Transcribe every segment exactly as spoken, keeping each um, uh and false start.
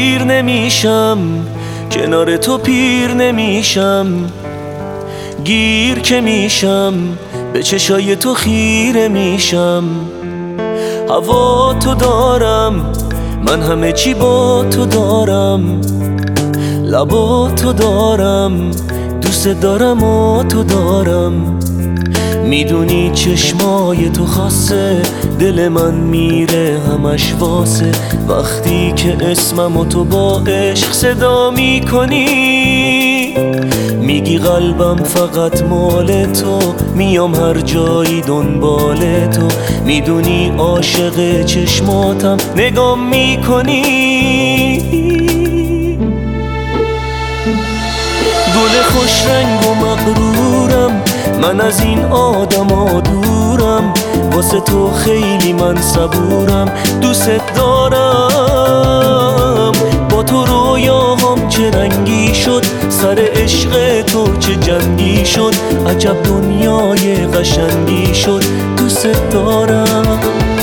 دیر نمیشم، کنار تو پیر نمیشم، گیر که میشم به چشای تو خیره میشم. هوا تو دارم، من همه چی با تو دارم، لبا تو دارم، دوست دارم و تو دارم. میدونی چشمای تو خاصه، دل من میره همش واسه. وقتی که اسممو تو با عشق صدا میکنی، میگی قلبم فقط مال تو، میام هر جایی دنبال تو. میدونی عاشق چشماتم نگام میکنی. گل خوش رنگ و مغرورم، من از این آدما دورم، واسه تو خیلی من صبورم، دوست دارم. با تو رویاهام چه رنگی شد، سر عشق تو چه جنگی شد، عجب دنیای قشنگی شد، دوست دارم.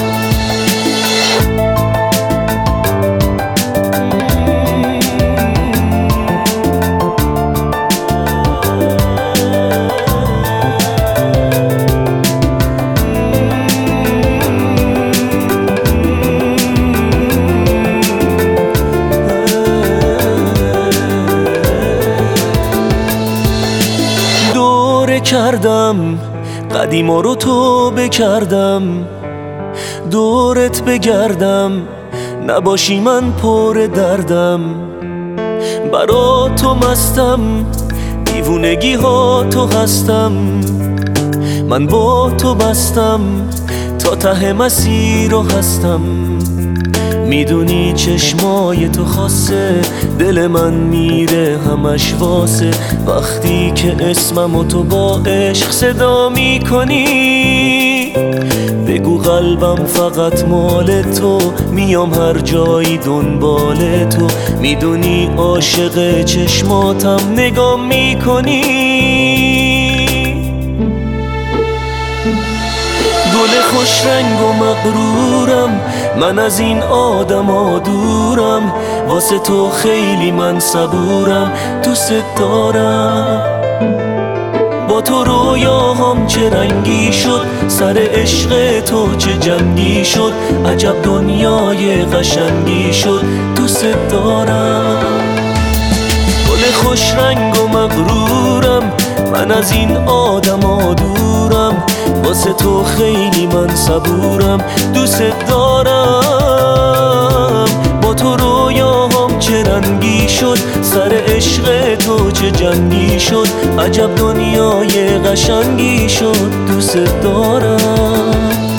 کردم قدیما رو تو بکردم، دورت بگردم نباشی من پر دردم. برا تو مستم، دیوونگی ها تو هستم، من با تو بستم تا ته مسیر رو هستم. میدونی چشمای تو خاصه، دل من میره همش واسه. وقتی که اسممو تو با عشق صدا میکنی، بگو قلبم فقط مال تو، میام هر جایی دنبال تو. میدونی عاشق چشماتم نگام میکنی. گل خوش رنگ و مغرورم، من از این آدما دورم، واسه تو خیلی من صبورم، دوست دارم. با تو رویاهام چه رنگی شد، سر عشق تو چه جنگی شد، عجب دنیای قشنگی شد، دوست دارم. گل خوش رنگ و مغرورم، من از این آدما دورم، واسه تو خیلی من صبورم، دوست دارم. با تو رویاهام چه رنگی شد، سر عشق تو چه جنگی شد، عجب دنیای قشنگی شد، دوست دارم.